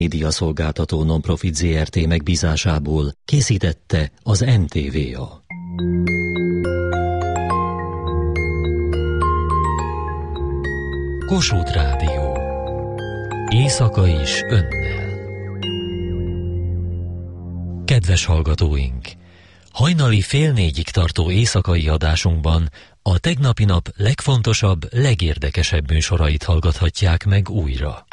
Médiaszolgáltató Nonprofit Zrt. megbízásából készítette az NTVA. Kossuth Rádió. Éjszaka is önnel. Kedves hallgatóink! Hajnali 3:30-ig tartó éjszakai adásunkban a tegnapi nap legfontosabb, legérdekesebb műsorait hallgathatják meg újra.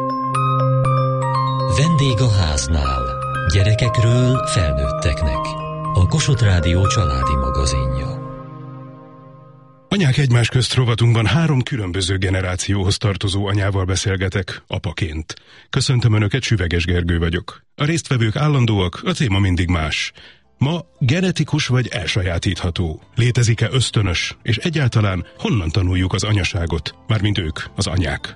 Vendég a háznál. Gyerekekről felnőtteknek. A Kossuth Rádió családi magazinja. Anyák egymás közt rovatunkban 3 különböző generációhoz tartozó anyával beszélgetek, apaként. Köszöntöm Önöket, Süveges Gergő vagyok. A résztvevők állandóak, a téma mindig más. Ma genetikus vagy elsajátítható? Létezik-e ösztönös? És egyáltalán honnan tanuljuk az anyaságot? Mármint ők, az anyák.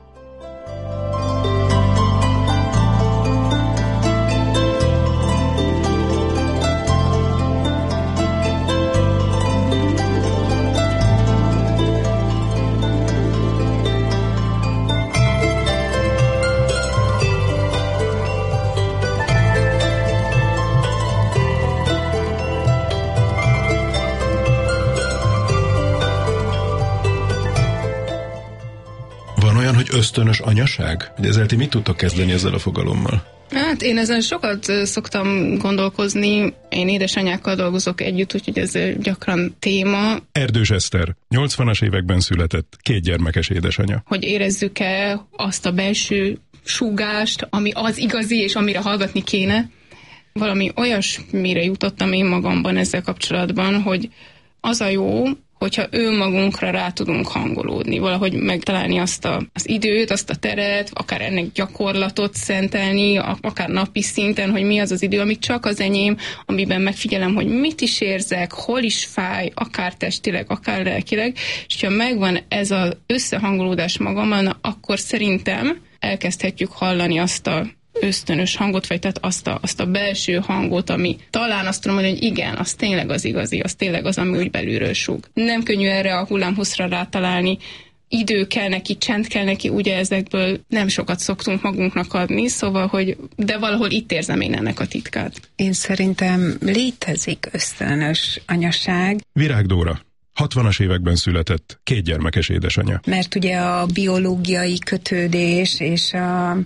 Hogy ösztönös anyaság? Ezzel ti mit tudtok kezdeni ezzel a fogalommal? Hát én ezen sokat szoktam gondolkozni. Én édesanyákkal dolgozok együtt, úgyhogy ez gyakran téma. Erdős Eszter, 80-as években született, 2 gyermekes édesanya. Hogy érezzük-e azt a belső súgást, ami az igazi, és amire hallgatni kéne. Valami olyasmire jutottam én magamban ezzel kapcsolatban, hogy az a jó, hogyha önmagunkra rá tudunk hangolódni, valahogy megtalálni azt az időt, azt a teret, akár ennek gyakorlatot szentelni, akár napi szinten, hogy mi az az idő, ami csak az enyém, amiben megfigyelem, hogy mit is érzek, hol is fáj, akár testileg, akár lelkileg, és ha megvan ez az összehangolódás magamban, akkor szerintem elkezdhetjük hallani azt a ösztönös hangot, vagy tehát azt a belső hangot, ami talán azt tudom mondani, hogy igen, az tényleg az igazi, az tényleg az, ami úgy belülről súg. Nem könnyű erre a hullámhosszra rátalálni, idő kell neki, csend kell neki, ugye ezekből nem sokat szoktunk magunknak adni, szóval, de valahol itt érzem én ennek a titkát. Én szerintem létezik ösztönös anyaság. Virág Dóra, 60-as években született, 2 gyermekes édesanya. Mert ugye a biológiai kötődés és a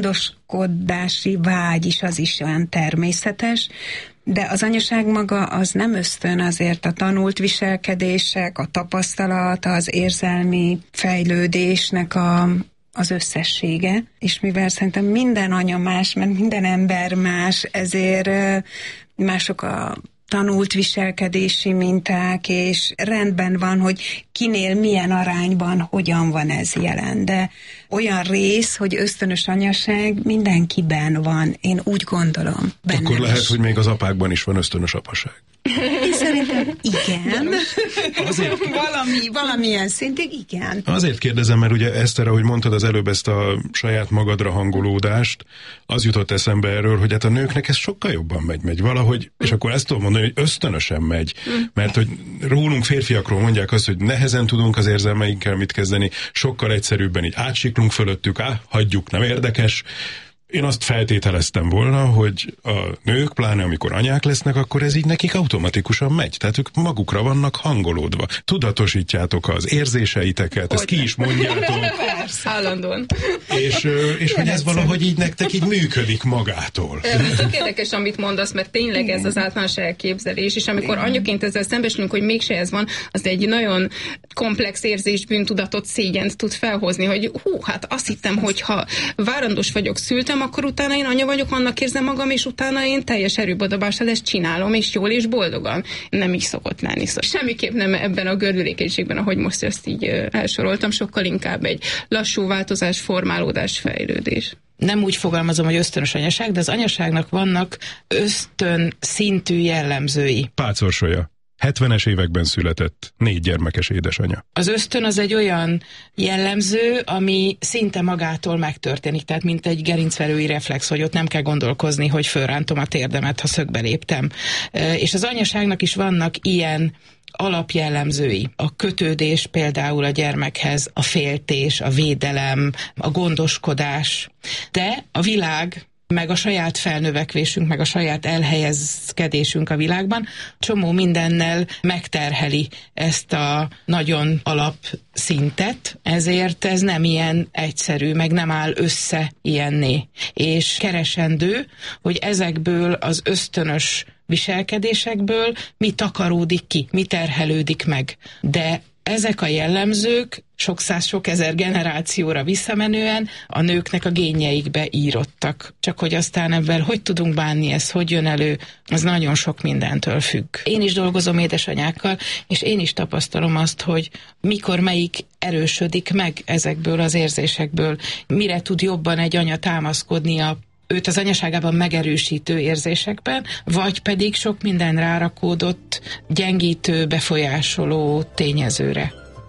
gondoskodási vágy is az is olyan természetes, de az anyaság maga az nem ösztön, azért a tanult viselkedések, a tapasztalat, az érzelmi fejlődésnek az összessége, és mivel szerintem minden anya más, mert minden ember más, ezért mások a tanult viselkedési minták, és rendben van, hogy kinél milyen arányban, hogyan van ez jelen. De olyan rész, hogy ösztönös anyaság mindenkiben van, én úgy gondolom. Akkor lehet, hogy még az apákban is van ösztönös apaság. Én szerintem igen. Azért... Valamilyen szintig igen. Azért kérdezem, mert ugye Eszter, ahogy mondtad az előbb ezt a saját magadra hangolódást, az jutott eszembe erről, hogy hát a nőknek ez sokkal jobban megy valahogy, és akkor ezt tudom mondani, hogy ösztönösen megy, mert hogy rólunk férfiakról mondják azt, hogy nehezen tudunk az érzelmeinkkel mit kezdeni, sokkal egyszerűbben így átsiklunk fölöttük, hagyjuk, nem érdekes. Én azt feltételeztem volna, hogy a nők, pláne amikor anyák lesznek, akkor ez így nekik automatikusan megy. Tehát ők magukra vannak hangolódva. Tudatosítjátok az érzéseiteket, ezt ki is mondjátok. Persze, állandóan. És hogy ez valahogy így nektek így működik magától. Tök érdekes, amit mondasz, mert tényleg ez az általános elképzelés, és amikor anyaként ezzel szembesülünk, hogy mégse ez van, az egy nagyon komplex érzés, bűntudatot, szégyent tud felhozni, hogy hát azt hittem, hogy ha várandós vagyok, szültem, akkor utána én anya vagyok, annak érzem magam, és utána én teljes erőbedobással ezt csinálom, és jól és boldogan. Nem így szokott lenni. Szóval semmiképp nem ebben a gördülékenységben, ahogy most ezt így elsoroltam, sokkal inkább egy lassú változás, formálódás, fejlődés. Nem úgy fogalmazom, hogy ösztönös anyaság, de az anyaságnak vannak ösztön szintű jellemzői. Pácorsolya. 70-es években született, 4 gyermekes édesanya. Az ösztön az egy olyan jellemző, ami szinte magától megtörténik, tehát mint egy gerincverői reflex, hogy ott nem kell gondolkozni, hogy fölrántom a térdemet, ha szögbe léptem. És az anyaságnak is vannak ilyen alapjellemzői. A kötődés például a gyermekhez, a féltés, a védelem, a gondoskodás, de a világ, meg a saját felnövekvésünk, meg a saját elhelyezkedésünk a világban csomó mindennel megterheli ezt a nagyon alapszintet, ezért ez nem ilyen egyszerű, meg nem áll össze ilyenné. És keresendő, hogy ezekből az ösztönös viselkedésekből mi takaródik ki, mi terhelődik meg. De ezek a jellemzők sok száz, sok ezer generációra visszamenően a nőknek a génjeikbe írottak. Csak hogy aztán ebben hogy tudunk bánni, ez hogy jön elő, az nagyon sok mindentől függ. Én is dolgozom édesanyákkal, és én is tapasztalom azt, hogy mikor melyik erősödik meg ezekből az érzésekből, mire tud jobban egy anya támaszkodni őt az anyaságában megerősítő érzésekben, vagy pedig sok minden rárakódott, gyengítő, befolyásoló tényezőre.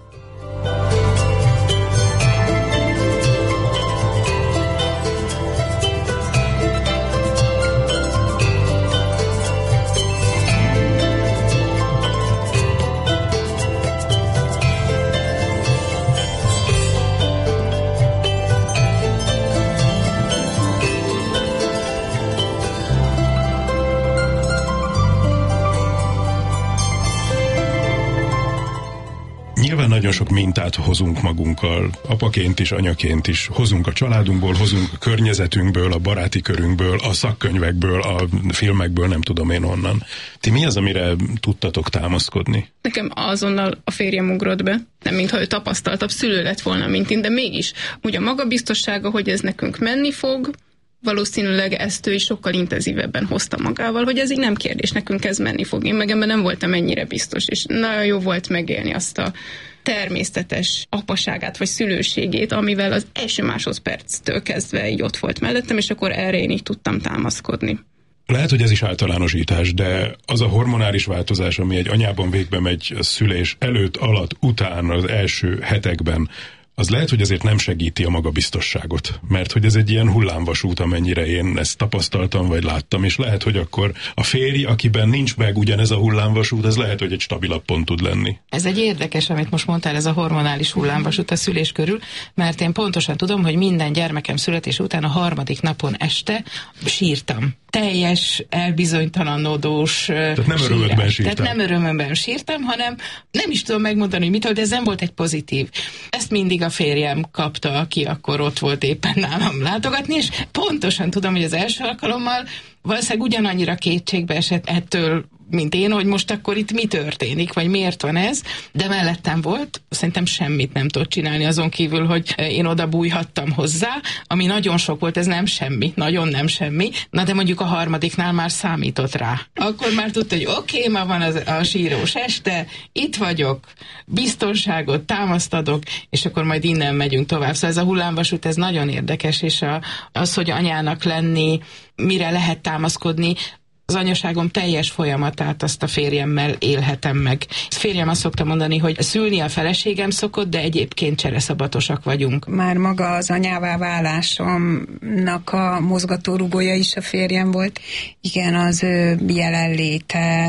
Nyilván nagyon sok mintát hozunk magunkkal, apaként is, anyaként is. Hozunk a családunkból, hozunk a környezetünkből, a baráti körünkből, a szakkönyvekből, a filmekből, nem tudom én honnan. Ti mi az, amire tudtatok támaszkodni? Nekem azonnal a férjem ugrott be. Nem mintha ő tapasztaltabb szülő lett volna, mint én, de mégis. Ugye a magabiztossága, hogy ez nekünk menni fog, valószínűleg ezt ő is sokkal intenzívebben hozta magával, hogy ez így nem kérdés, nekünk ez menni fog. Én meg ebben nem voltam ennyire biztos, és nagyon jó volt megélni azt a természetes apaságát, vagy szülőségét, amivel az első másodperctől kezdve így ott volt mellettem, és akkor erre én így tudtam támaszkodni. Lehet, hogy ez is általánosítás, de az a hormonális változás, ami egy anyában végbe megy a szülés előtt, alatt, után, az első hetekben, az lehet, hogy azért nem segíti a magabiztosságot, mert hogy ez egy ilyen hullámvasút, amennyire én ezt tapasztaltam, vagy láttam, és lehet, hogy akkor a férj, akiben nincs meg ugyanez a hullámvasút, az lehet, hogy egy stabilabb pont tud lenni. Ez egy érdekes, amit most mondtál, ez a hormonális hullámvasút a szülés körül, mert én pontosan tudom, hogy minden gyermekem születés után a 3. napon este sírtam. Teljes, elbizonytalanodós Tehát nem örömödben sírtam. Tehát nem örömömben sírtam, hanem nem is tudom megmondani, hogy mitől, de ez nem volt egy pozitív. Ezt mindig a férjem kapta, aki akkor ott volt éppen nálam látogatni, és pontosan tudom, hogy az első alkalommal valószínűleg ugyanannyira kétségbe esett ettől, mint én, hogy most akkor itt mi történik, vagy miért van ez, de mellettem volt, szerintem semmit nem tudott csinálni azon kívül, hogy én oda bújhattam hozzá, ami nagyon sok volt, ez nem semmi, nagyon nem semmi, na de mondjuk a 3. már számított rá. Akkor már tudta, hogy oké, ma van a sírós este, itt vagyok, biztonságot támasztadok, és akkor majd innen megyünk tovább. Szóval ez a hullámvasút, ez nagyon érdekes, és az, hogy anyának lenni, mire lehet támaszkodni, az anyaságom teljes folyamatát azt a férjemmel élhetem meg. Férjem azt szokta mondani, hogy szülni a feleségem szokott, de egyébként csereszabatosak vagyunk. Már maga az anyává válásomnak a mozgatórugója is a férjem volt. Igen, az ő jelenléte,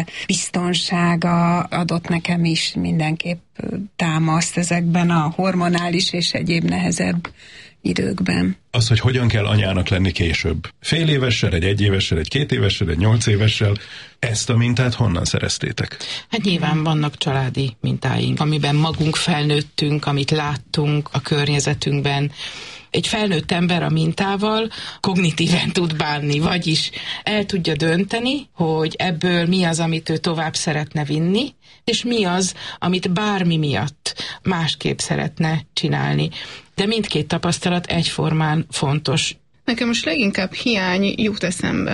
biztonsága adott nekem is mindenképp támaszt ezekben a hormonális és egyéb nehezebb időkben. Az, hogy hogyan kell anyának lenni később. Fél évessel, egy 1 évessel, egy 2 évessel, egy 8 évessel. Ezt a mintát honnan szereztétek? Hát nyilván vannak családi mintáink, amiben magunk felnőttünk, amit láttunk a környezetünkben. Egy felnőtt ember a mintával kognitíven tud bánni, vagyis el tudja dönteni, hogy ebből mi az, amit ő tovább szeretne vinni, és mi az, amit bármi miatt másképp szeretne csinálni. De mindkét tapasztalat egyformán fontos. Nekem most leginkább hiány jut eszembe,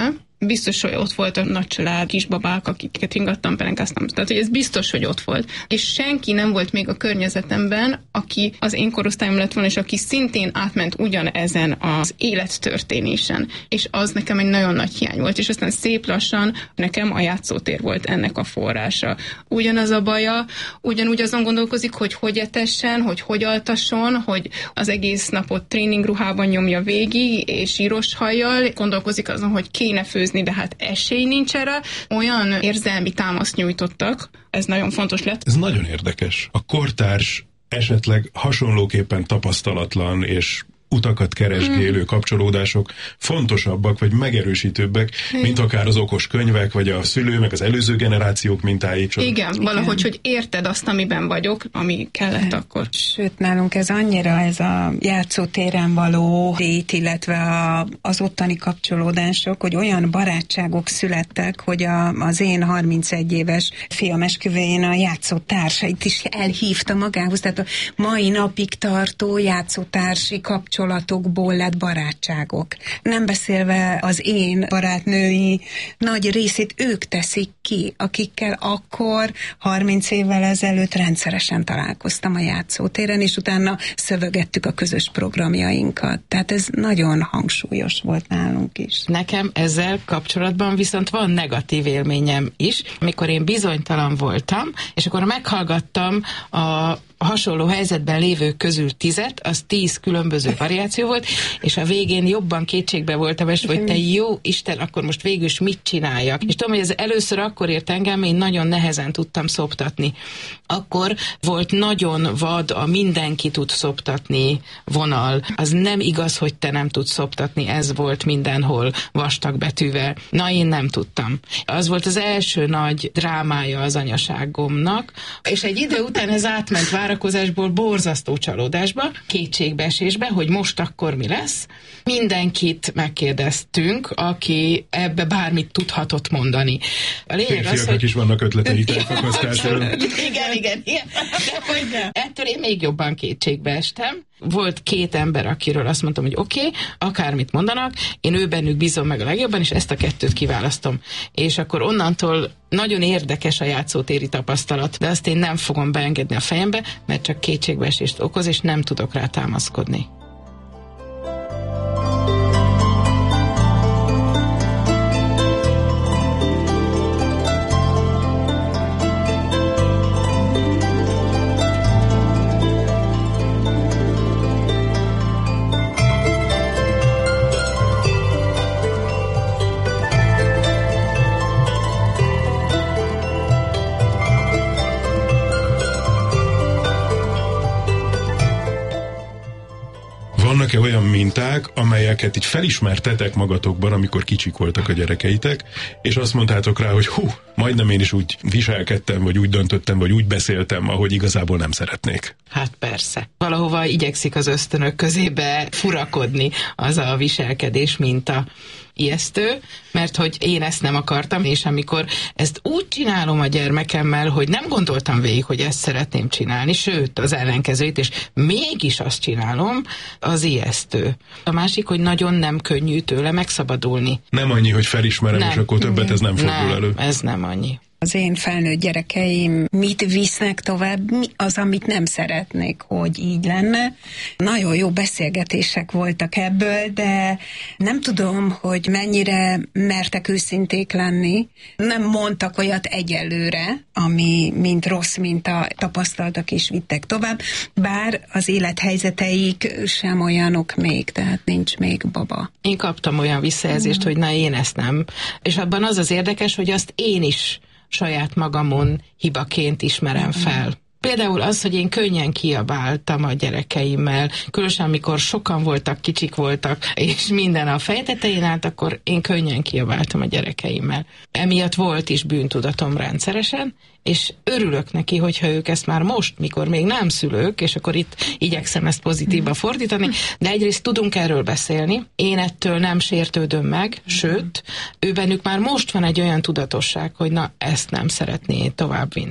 biztos, hogy ott volt a nagy család, kisbabák, akiket ringattam, pelenkáztam. Tehát, hogy ez biztos, hogy ott volt. És senki nem volt még a környezetemben, aki az én korosztályom lett volna, és aki szintén átment ugyanezen az élettörténésen. És az nekem egy nagyon nagy hiány volt. És aztán szép lassan nekem a játszótér volt ennek a forrása. Ugyanaz a baja, ugyanúgy azon gondolkozik, hogy etessen, hogy altasson, hogy az egész napot tréningruhában nyomja végig, és zsíros hajjal, gondolkozik azon, hogy kéne főzni, de hát esély nincs erre. Olyan érzelmi támaszt nyújtottak, ez nagyon fontos lett. Ez nagyon érdekes. A kortárs esetleg hasonlóképpen tapasztalatlan és utakat keresgélő kapcsolódások fontosabbak, vagy megerősítőbbek, mint akár az okos könyvek, vagy a szülő, meg az előző generációk mintái. Igen, valahogy, hogy érted azt, amiben vagyok, ami kellett akkor. Sőt, nálunk ez annyira ez a játszótéren való lét, illetve az ottani kapcsolódások, hogy olyan barátságok születtek, hogy az én 31 éves fiam esküvőjén a játszótársait is elhívta magához, tehát a mai napig tartó játszótársi kapcsolatokból lett barátságok. Nem beszélve az én barátnői nagy részét ők teszik ki, akikkel akkor 30 évvel ezelőtt rendszeresen találkoztam a játszótéren, és utána szövögettük a közös programjainkat. Tehát ez nagyon hangsúlyos volt nálunk is. Nekem ezzel kapcsolatban viszont van negatív élményem is, amikor én bizonytalan voltam, és akkor meghallgattam a hasonló helyzetben lévők közül 10, az 10 különböző variáció volt, és a végén jobban kétségbe voltam, és hogy te jó Isten, akkor most végül is mit csináljak. És tudom, hogy ez először akkor ért engem, én nagyon nehezen tudtam szoptatni. Akkor volt nagyon vad a mindenki tud szoptatni vonal. Az nem igaz, hogy te nem tudsz szoptatni, ez volt mindenhol vastag betűvel. Na, én nem tudtam. Az volt az első nagy drámája az anyaságomnak, és egy idő után ez átment várakozásból borzasztó csalódásba, kétségbeesésbe, hogy most akkor mi lesz. Mindenkit megkérdeztünk, aki ebbe bármit tudhatott mondani. A lényeg az, hogy... is vannak ötleteik elfakasztásról. Igen. De hogy ettől én még jobban kétségbeestem. Volt 2 ember, akiről azt mondtam, hogy oké, akármit mondanak, én ő bennük bízom meg a legjobban, és ezt a 2 kiválasztom. És akkor onnantól nagyon érdekes a játszótéri tapasztalat, de azt én nem fogom beengedni a fejembe, mert csak kétségbeesést okoz, és nem tudok rá támaszkodni. Vannak-e olyan minták, amelyeket így felismertetek magatokban, amikor kicsik voltak a gyerekeitek, és azt mondtátok rá, hogy majdnem én is úgy viselkedtem, vagy úgy döntöttem, vagy úgy beszéltem, ahogy igazából nem szeretnék? Hát persze. Valahova igyekszik az ösztönök közébe furakodni az a viselkedés minta. Ijesztő, mert hogy én ezt nem akartam, és amikor ezt úgy csinálom a gyermekemmel, hogy nem gondoltam végig, hogy ezt szeretném csinálni, sőt, az ellenkezőjét, és mégis azt csinálom, az ijesztő. A másik, hogy nagyon nem könnyű tőle megszabadulni. Nem annyi, hogy felismerem, és akkor többet ez nem fordul elő. Ez nem annyi. Az én felnőtt gyerekeim mit visznek tovább, mi az, amit nem szeretnék, hogy így lenne. Nagyon jó beszélgetések voltak ebből, de nem tudom, hogy mennyire mertek őszinték lenni. Nem mondtak olyat egyelőre, ami mint rossz minta tapasztaltak és vittek tovább, bár az élethelyzeteik sem olyanok még, tehát nincs még baba. Én kaptam olyan visszajelzést, hogy na, én ezt nem. És abban az érdekes, hogy azt én is saját magamon hibaként ismerem fel. Például az, hogy én könnyen kiabáltam a gyerekeimmel, különösen amikor sokan voltak, kicsik voltak, és minden a fejtetején állt, akkor én könnyen kiabáltam a gyerekeimmel. Emiatt volt is bűntudatom rendszeresen, és örülök neki, hogyha ők ezt már most, mikor még nem szülők, és akkor itt igyekszem ezt pozitívba fordítani, de egyrészt tudunk erről beszélni, én ettől nem sértődöm meg, sőt, ő bennük már most van egy olyan tudatosság, hogy na, ezt nem szeretné továbbvinni.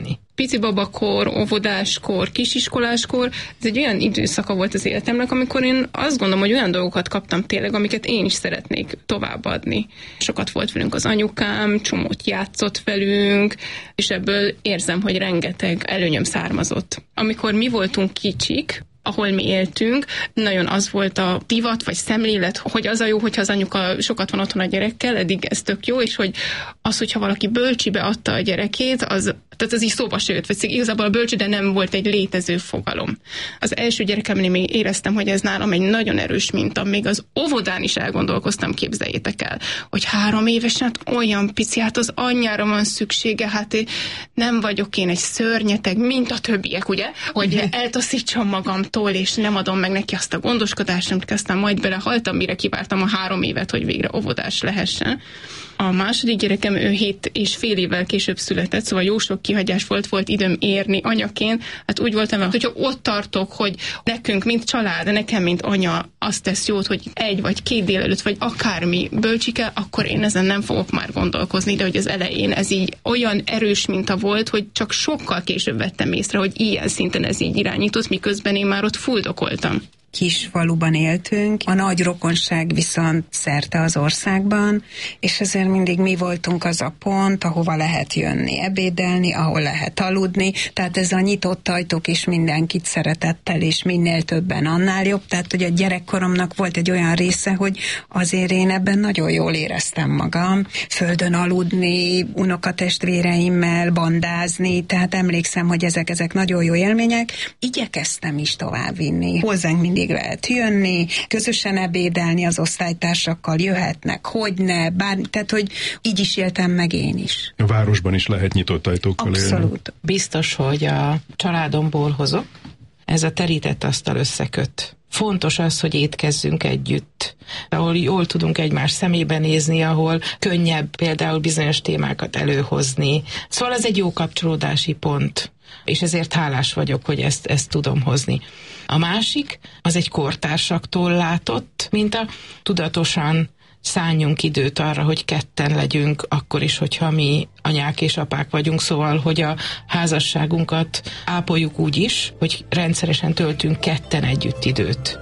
picibabakor, óvodáskor, kisiskoláskor, ez egy olyan időszaka volt az életemnek, amikor én azt gondolom, hogy olyan dolgokat kaptam tényleg, amiket én is szeretnék továbbadni. Sokat volt velünk az anyukám, csomót játszott velünk, és ebből érzem, hogy rengeteg előnyöm származott. Amikor mi voltunk kicsik, ahol mi éltünk, nagyon az volt a divat vagy szemlélet, hogy az a jó, hogyha az anyuka sokat van otthon a gyerekkel, eddig ez tök jó, és hogy az, hogyha valaki bölcsibe adta a gyerekét, tehát az így szóba se jött, vagy igazából a bölcside nem volt egy létező fogalom. Az első gyerekemnél még éreztem, hogy ez nálam egy nagyon erős minta, még az óvodán is elgondolkoztam, képzeljétek el, hogy 3 évesen olyan pici, hát az anyjára van szüksége, hát nem vagyok én egy szörnyeteg, mint a többiek, ugye, hogy eltaszítsam magamtól, és nem adom meg neki azt a gondoskodást, amit aztán majd belehaltam, mire kivártam a 3 évet, hogy végre óvodás lehessen. A második gyerekem, ő 7,5 évvel később született, szóval jó sok kihagyás volt időm érni anyaként. Hát úgy voltam, hogyha ott tartok, hogy nekünk, mint család, nekem, mint anya, azt tesz jót, hogy 1 vagy 2 délelőtt, vagy akármi bölcsike, akkor én ezen nem fogok már gondolkozni, de hogy az elején ez így olyan erős minta volt, hogy csak sokkal később vettem észre, hogy ilyen szinten ez így irányított, miközben én már ott fuldokoltam. Kis faluban éltünk, a nagy rokonság viszont szerte az országban, és ezért mindig mi voltunk az a pont, ahova lehet jönni ebédelni, ahol lehet aludni, tehát ez a nyitott ajtók is mindenkit szeretettel, és minél többen annál jobb, tehát hogy a gyerekkoromnak volt egy olyan része, hogy azért én ebben nagyon jól éreztem magam, földön aludni, unokatestvéreimmel bandázni, tehát emlékszem, hogy ezek nagyon jó élmények, igyekeztem is továbbvinni. Hozzánk mindig lehet jönni, közösen ebédelni az osztálytársakkal, jöhetnek, hogyne, tehát hogy így is éltem meg én is. A városban is lehet nyitott ajtókkal élni. Abszolút. Biztos, hogy a családomból hozok, ez a terített asztal összeköt. Fontos az, hogy étkezzünk együtt, ahol jól tudunk egymás szemébe nézni, ahol könnyebb például bizonyos témákat előhozni. Szóval ez egy jó kapcsolódási pont, és ezért hálás vagyok, hogy ezt tudom hozni. A másik, az egy kortársaktól látott minta, tudatosan szálljunk időt arra, hogy ketten legyünk, akkor is, hogyha mi anyák és apák vagyunk, szóval, hogy a házasságunkat ápoljuk úgy is, hogy rendszeresen töltünk ketten együtt időt.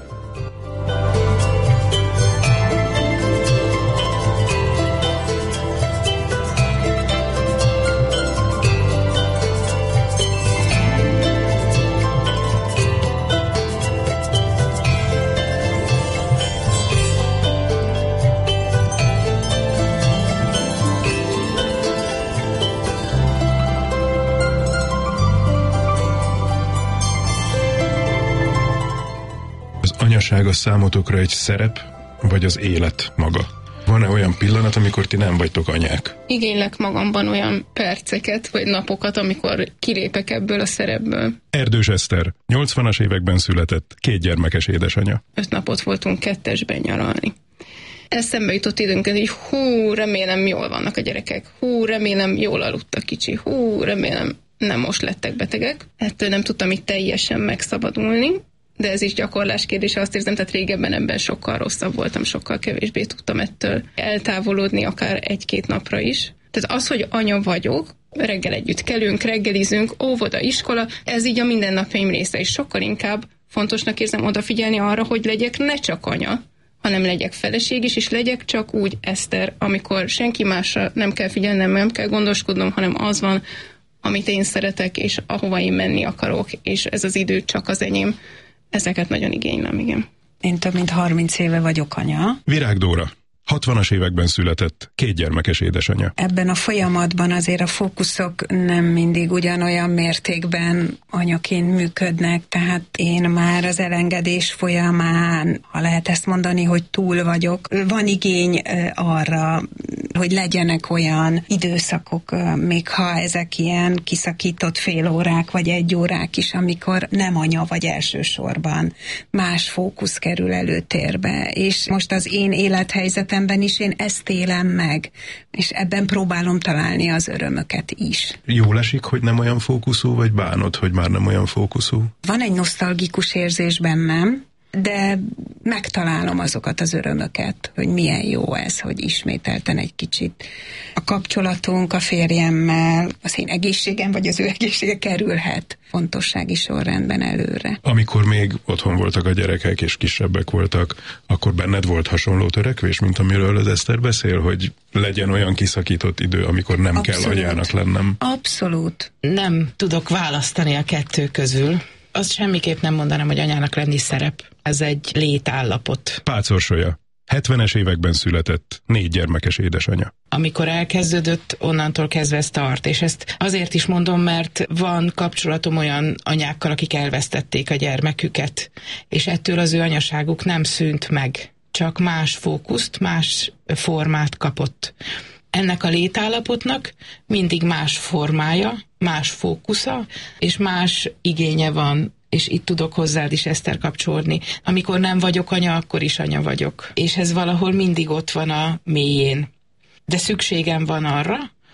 Anyaság a számotokra egy szerep, vagy az élet maga? Van-e olyan pillanat, amikor ti nem vagytok anyák? Igénylek magamban olyan perceket, vagy napokat, amikor kilépek ebből a szerepből. Erdős Eszter, 80-as években született, 2 gyermekes édesanyja. 5 napot voltunk 2-esben nyaralni. Eszembe jutott időnként, hogy remélem jól vannak a gyerekek, remélem jól aludt a kicsi, remélem nem most lettek betegek. Ettől nem tudtam itt teljesen megszabadulni, de ez is gyakorlás kérdése, azt érzem, tehát régebben ebben sokkal rosszabb voltam, sokkal kevésbé tudtam ettől eltávolodni, akár 1-2 napra is. Tehát az, hogy anya vagyok, reggel együtt kelünk, reggelizünk, óvoda, iskola, ez így a mindennapjaim része, és sokkal inkább fontosnak érzem odafigyelni arra, hogy legyek ne csak anya, hanem legyek feleség is, és legyek csak úgy Eszter, amikor senki másra nem kell figyelnem, nem kell gondoskodnom, hanem az van, amit én szeretek, és ahova én menni akarok, és ez az idő csak az enyém. Ezeket nagyon igénylem, igen. Én több mint 30 éve vagyok anya. Virág Dóra, 60-as években született, 2 gyermekes édesanyja. Ebben a folyamatban azért a fókuszok nem mindig ugyanolyan mértékben anyaként működnek, tehát én már az elengedés folyamán, ha lehet ezt mondani, hogy túl vagyok, van igény arra, hogy legyenek olyan időszakok, még ha ezek ilyen kiszakított félórák vagy 1 órák is, amikor nem anya vagy elsősorban más fókusz kerül előtérbe. És most az én élethelyzetemben is én ezt élem meg, és ebben próbálom találni az örömöket is. Jól esik, hogy nem olyan fókuszú, vagy bánod, hogy már nem olyan fókuszú? Van egy nosztalgikus érzés bennem, de megtalálom azokat az örömöket, hogy milyen jó ez, hogy ismételten egy kicsit a kapcsolatunk a férjemmel, az én egészségem vagy az ő egészsége kerülhet fontossági sorrendben előre. Amikor még otthon voltak a gyerekek és kisebbek voltak, akkor benned volt hasonló törekvés, mint amiről az Eszter beszél, hogy legyen olyan kiszakított idő, amikor nem Abszolút. kell anyának lennem? Abszolút. Nem tudok választani a kettő közül. Azt semmiképp nem mondanám, hogy anyának lenni szerep. Ez egy létállapot. Pácz Orsolya, 70-es években született, 4 gyermekes édesanya. Amikor elkezdődött, onnantól kezdve ez tart. És ezt azért is mondom, mert van kapcsolatom olyan anyákkal, akik elvesztették a gyermeküket, és ettől az ő anyaságuk nem szűnt meg. Csak más fókuszt, más formát kapott. Ennek a létállapotnak mindig más formája, más fókusza, és más igénye van, és itt tudok hozzád is, Eszter, kapcsolódni. Amikor nem vagyok anya, akkor is anya vagyok. És ez valahol mindig ott van a mélyén. De szükségem van arra,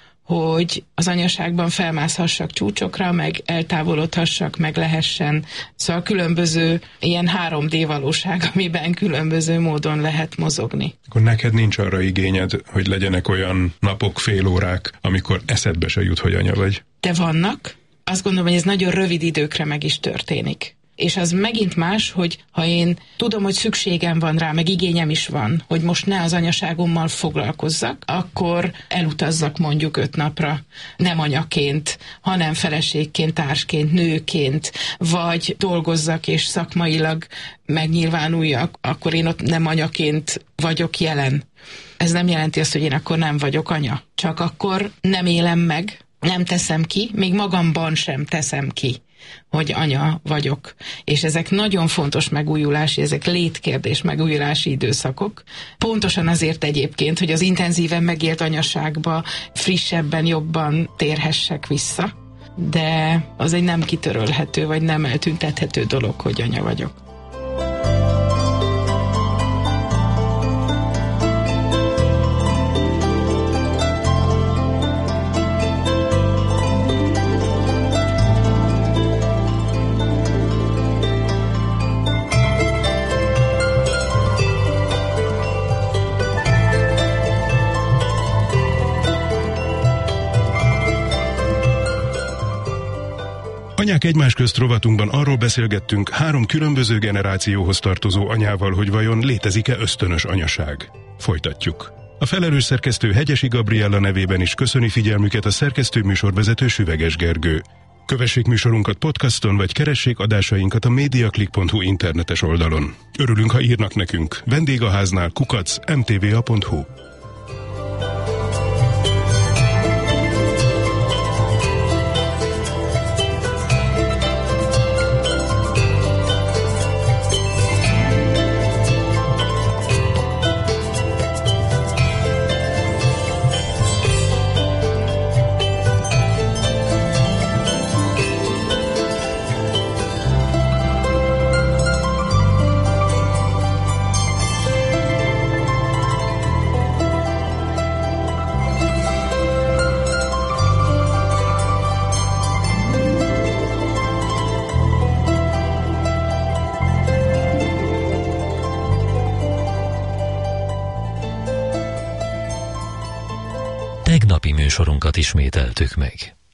hogy az anyaságban felmászhassak csúcsokra, meg eltávolodhassak, meg lehessen. Szóval különböző ilyen 3D valóság, amiben különböző módon lehet mozogni. Akkor neked nincs arra igényed, hogy legyenek olyan napok, fél órák, amikor eszedbe se jut, hogy anya vagy? De vannak. Azt gondolom, hogy ez nagyon rövid időkre meg is történik. És az megint más, hogy ha én tudom, hogy szükségem van rá, meg igényem is van, hogy most ne az anyaságommal foglalkozzak, akkor elutazzak mondjuk 5 napra, nem anyaként, hanem feleségként, társként, nőként, vagy dolgozzak és szakmailag megnyilvánuljak, akkor én ott nem anyaként vagyok jelen. Ez nem jelenti azt, hogy én akkor nem vagyok anya. Csak akkor nem élem meg, nem teszem ki, még magamban sem teszem ki, hogy anya vagyok. És ezek nagyon fontos megújulási, ezek létkérdés megújulási időszakok. Pontosan azért egyébként, hogy az intenzíven megélt anyaságba frissebben, jobban térhessek vissza. De az egy nem kitörölhető, vagy nem eltüntethető dolog, hogy anya vagyok. Anyák egymás közt rovatunkban arról beszélgettünk 3 különböző generációhoz tartozó anyával, hogy vajon létezik-e ösztönös anyaság. Folytatjuk. A felelős szerkesztő Hegyesi Gabriella nevében is köszöni figyelmüket a szerkesztő műsorvezető Süveges Gergő. Kövessék műsorunkat podcaston, vagy keressék adásainkat a mediaclick.hu internetes oldalon. Örülünk, ha írnak nekünk. Vendégháznál @mtva.hu. Tegnapi műsorunkat ismételtük meg.